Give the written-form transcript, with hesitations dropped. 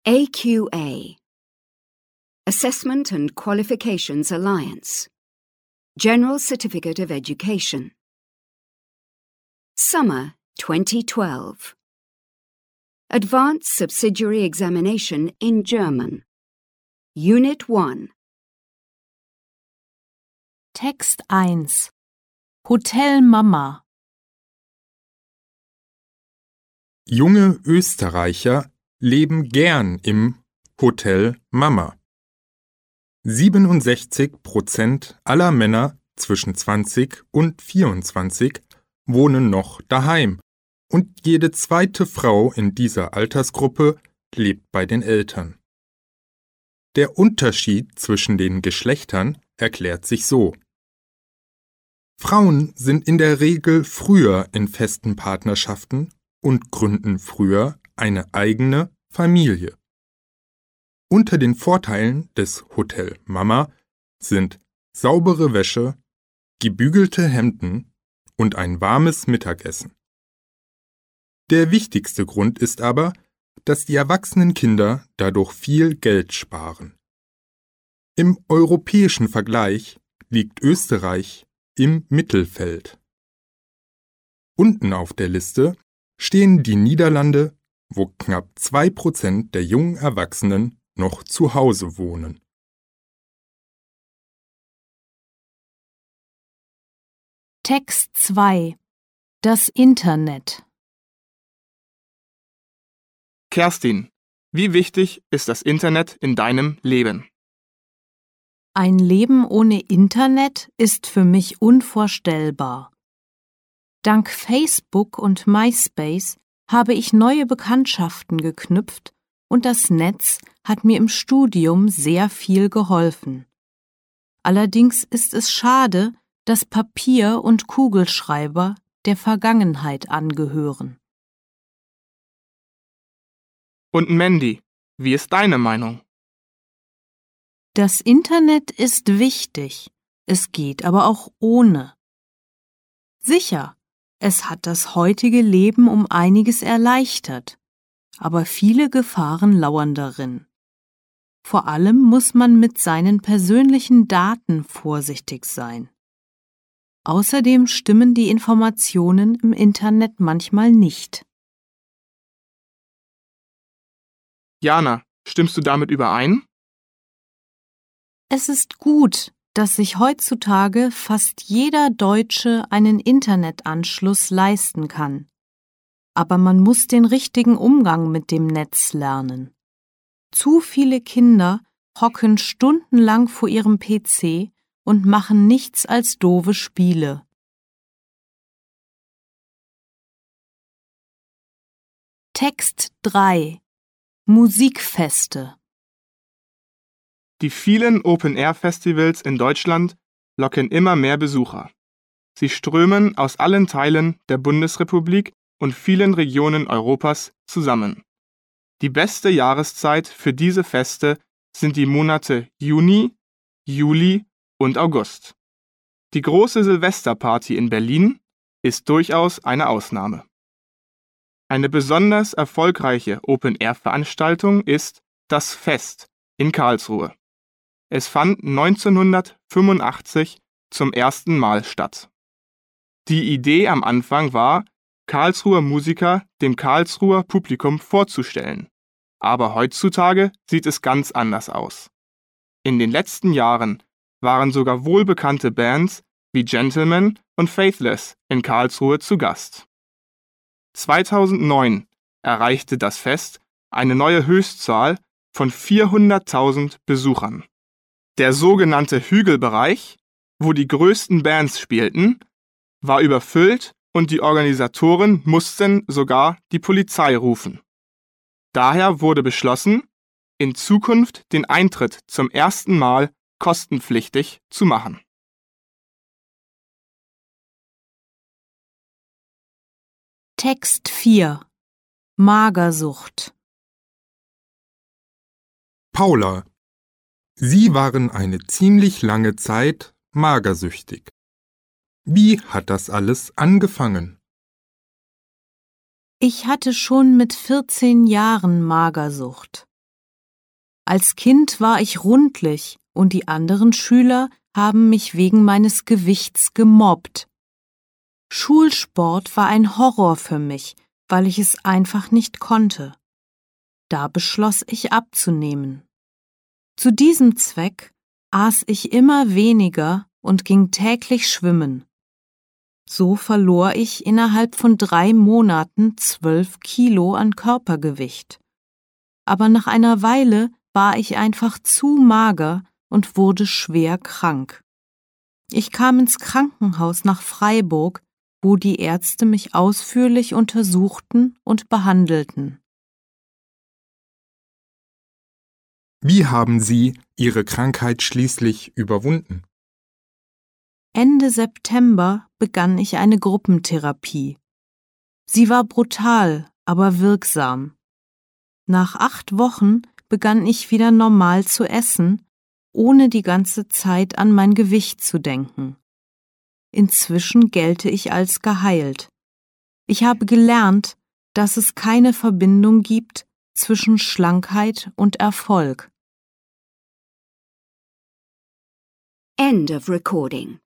AQA Assessment and Qualifications Alliance General Certificate of Education Summer 2012 Advanced Subsidiary Examination in German Unit 1 Text 1 Hotel Mama. Junge Österreicher leben gern im Hotel Mama. 67% aller Männer zwischen 20 und 24 wohnen noch daheim und jede zweite Frau in dieser Altersgruppe lebt bei den Eltern. Der Unterschied zwischen den Geschlechtern erklärt sich so. Frauen sind in der Regel früher in festen Partnerschaften und gründen früher eine eigene Familie. Unter den Vorteilen des Hotel Mama sind saubere Wäsche, gebügelte Hemden und ein warmes Mittagessen. Der wichtigste Grund ist aber, dass die erwachsenen Kinder dadurch viel Geld sparen. Im europäischen Vergleich liegt Österreich im Mittelfeld. Unten auf der Liste stehen die Niederlande, wo knapp 2% der jungen Erwachsenen noch zu Hause wohnen. Text 2 Das Internet. Kerstin, wie wichtig ist das Internet in deinem Leben? Ein Leben ohne Internet ist für mich unvorstellbar. Dank Facebook und MySpace habe ich neue Bekanntschaften geknüpft und das Netz hat mir im Studium sehr viel geholfen. Allerdings ist es schade, dass Papier und Kugelschreiber der Vergangenheit angehören. Und Mandy, wie ist deine Meinung? Das Internet ist wichtig, es geht aber auch ohne. Sicher, es hat das heutige Leben um einiges erleichtert, aber viele Gefahren lauern darin. Vor allem muss man mit seinen persönlichen Daten vorsichtig sein. Außerdem stimmen die Informationen im Internet manchmal nicht. Jana, stimmst du damit überein? Es ist gut, dass sich heutzutage fast jeder Deutsche einen Internetanschluss leisten kann. Aber man muss den richtigen Umgang mit dem Netz lernen. Zu viele Kinder hocken stundenlang vor ihrem PC und machen nichts als doofe Spiele. Text 3 Musikfeste. Die vielen Open-Air-Festivals in Deutschland locken immer mehr Besucher. Sie strömen aus allen Teilen der Bundesrepublik und vielen Regionen Europas zusammen. Die beste Jahreszeit für diese Feste sind die Monate Juni, Juli und August. Die große Silvesterparty in Berlin ist durchaus eine Ausnahme. Eine besonders erfolgreiche Open-Air-Veranstaltung ist das Fest in Karlsruhe. Es fand 1985 zum ersten Mal statt. Die Idee am Anfang war, Karlsruher Musiker dem Karlsruher Publikum vorzustellen. Aber heutzutage sieht es ganz anders aus. In den letzten Jahren waren sogar wohlbekannte Bands wie Gentleman und Faithless in Karlsruhe zu Gast. 2009 erreichte das Fest eine neue Höchstzahl von 400.000 Besuchern. Der sogenannte Hügelbereich, wo die größten Bands spielten, war überfüllt und die Organisatoren mussten sogar die Polizei rufen. Daher wurde beschlossen, in Zukunft den Eintritt zum ersten Mal kostenpflichtig zu machen. Text 4 Magersucht. Paula. Sie waren eine ziemlich lange Zeit magersüchtig. Wie hat das alles angefangen? Ich hatte schon mit 14 Jahren Magersucht. Als Kind war ich rundlich und die anderen Schüler haben mich wegen meines Gewichts gemobbt. Schulsport war ein Horror für mich, weil ich es einfach nicht konnte. Da beschloss ich abzunehmen. Zu diesem Zweck aß ich immer weniger und ging täglich schwimmen. So verlor ich innerhalb von 3 Monaten 12 Kilo an Körpergewicht. Aber nach einer Weile war ich einfach zu mager und wurde schwer krank. Ich kam ins Krankenhaus nach Freiburg, wo die Ärzte mich ausführlich untersuchten und behandelten. Wie haben Sie Ihre Krankheit schließlich überwunden? Ende September begann ich eine Gruppentherapie. Sie war brutal, aber wirksam. Nach 8 Wochen begann ich wieder normal zu essen, ohne die ganze Zeit an mein Gewicht zu denken. Inzwischen gelte ich als geheilt. Ich habe gelernt, dass es keine Verbindung gibt zwischen Schlankheit und Erfolg. End of recording.